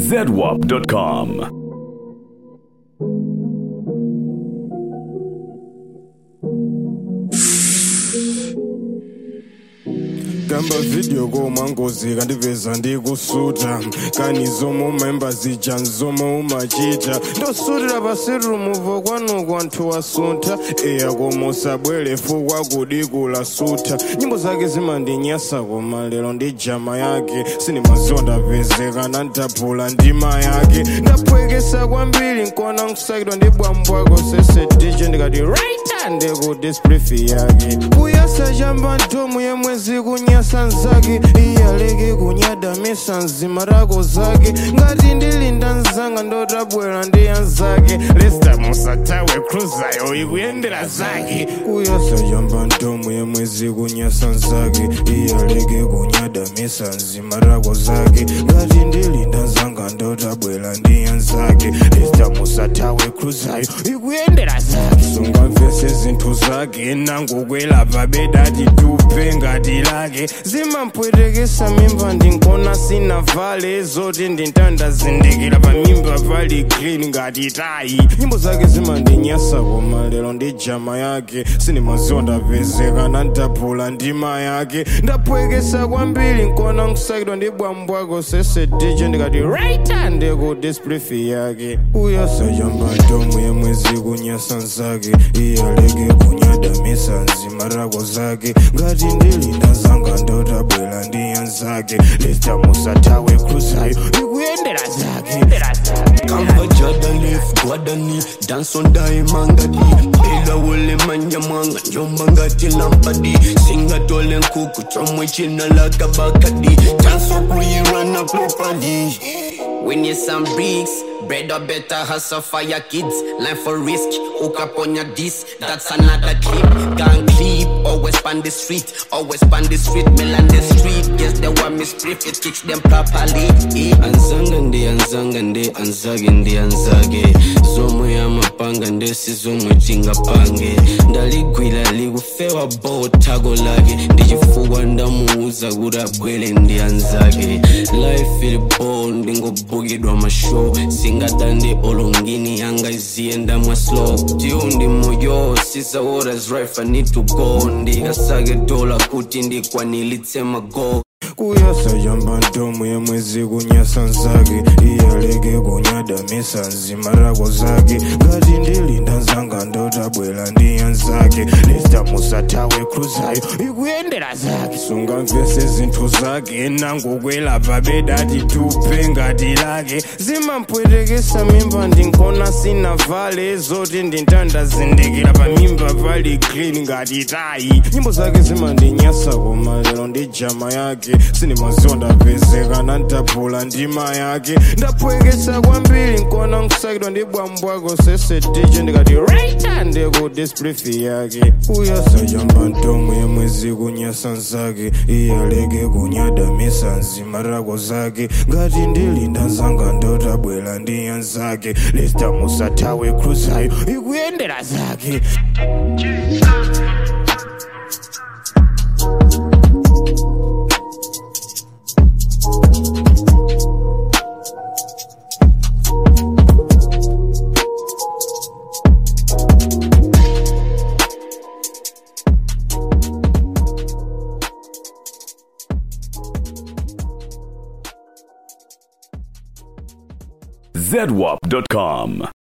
zedwap.com. Gamba video go mangozi kandiveza ndikusuta kanizomo member zijanzomo umachita ndosutira pasiru muvo kwanu kwanthu wasunta eya komosabwere fukwa kudikula suta nyimbo zake zimandinyasa koma lero ndi jama yake sinimaziwa ndapezekana ndaphula ndima yake ndapwekesa kwambiri nkona nkusakidwa ndi bwambwako sese DJ ndikati right ndikudisplay fee yake kuyasa chamba ntomu yemwezi kunyasa nzake iyaleke kunyadamisa nzima rako zake ngati ndilinda nzanga ndotabwera ndi anzake lesta musatawe cruzayo ikuyendera zake kuyasa chamba ntomu yemwezi kunyasa nzake iyaleke kunyadamisa nzima rako zake ngati ndilinda nzanga ndotabwera ndi anzake lesta musatawe cruzayo ikuyendera zake sungamvese zinthu zake nangokwelapa bedati tupe ngati lake zimampwetekesa mimba ndinkona sina vale zoti ndintanda zindikira pa mimba pali clean ngati tayi nyimbo zake zimandinyasa koma lero ndi jama yake sinimaziwa ndapezekana ndaphula ndima yake ndapwekesa kwambiri nkona nkusakidwa ndi bwambwako sese DJ ndikati right ndikudisplay fee yake uyasa chamba ntomu yemwezi kunyasa nzake iyaleke kunyadamisa nzima rako zake ngati ndilinda nzanga ndotabwera ndi anzake lesta musatawe cruzayo ikuyendera zake Kamba jadalif gwadani dance on daimangadi ila wole manya mwanga njomba ngati lampadi singa tole nkuku chomwe china laka bakadi dance up we run up properly. We need some bricks, bread or better hustle for your kids. Life for risk, hook up on your disc. That's another clip. Gang clip, always span the street. Always span the street, Milan the street. Yes, they want me split, it teach them properly. Anzangande, anzangande, anzagende, anzage. Zomo ya mapangande, si zomo jinga pange. Ndaligwila ligufewa bo tago lage. Ndijifuwa ndamuuza gura bwele ndi anzage. Life feel bond, ndingo bugidwa mashow singadande olongini yanga izienda mwa slow tiundi moyo sisa what is right I need to go ndigasage dola kuti ndikwa nilitsema go kuyasa chamba ntomu yemwezi kunyasa nzake iyaleke kunyadamisa nzima rako zake ngati ndilinda nzanga ndotabwera ndi anzake lesta musatawe cruzayo ikuyendera zake sungamvese zinthu zake nangokwelapa bedati tupe ngati lake zimampwetekesa mimba ndinkona sina vale zoti ndintanda zindikira pa mimba pali clean ngati tayi nyimbo zake zimandinyasa koma lero ndi jama yake sinimaziwa ndapezekana ndaphula ndima yake ndapwekesa kwambiri nkona nkusakidwa ndi bwambwako sese DJ ndikati right ndikudisplay fee yake uyasa chamba ntomu yemwezi kunyasa nzake iyaleke kunyadamisa nzima rako zake ngati ndilinda nzanga ndotabwera ndi anzake lesta musatawe cruzayo ikuyendera zake zedwap.com.